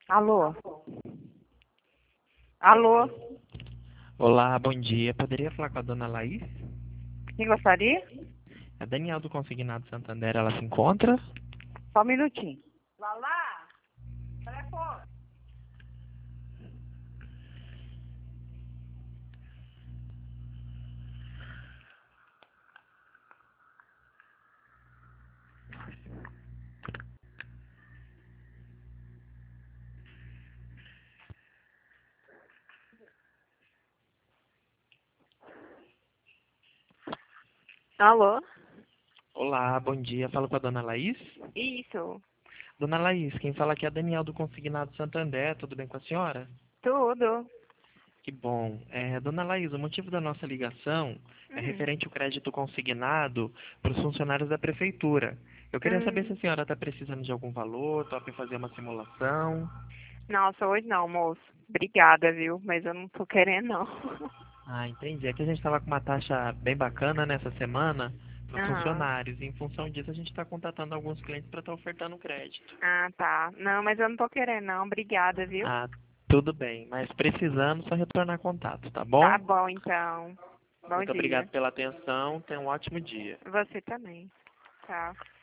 Alô? Alô? Olá, bom dia. Poderia falar com a dona Laís? Quem gostaria? A Daniel do Consignado Santander, ela se encontra? Só um minutinho. Lala, telefone. Alô? Olá, bom dia. Falo com a dona Laís? Isso, Dona Laís, quem fala aqui é a Daniel do Consignado Santander. Tudo bem com a senhora? tudo. Que bom. Dona Laís, o motivo da nossa ligação é Hum, referente ao crédito consignado para os funcionários da prefeitura. Eu queria saber se a hum. senhora está precisando de algum valor, topa em fazer uma simulação. Nossa, hoje não, moço. Obrigada, viu? Mas eu não tô querendo, não. Ah, entendi. É que a gente estava com uma taxa bem bacana nessa semana para os Aham. funcionários. E em função disso, a gente está contatando alguns clientes para estar ofertando crédito. Ah, tá. Não, mas eu não tô querendo, não. Obrigada, viu? Ah, tudo bem. Mas precisando, só retornar contato, tá Tá bom? bom, então. Bom Muito obrigado dia. pela atenção. Tenha um ótimo dia. Você também. Tchau.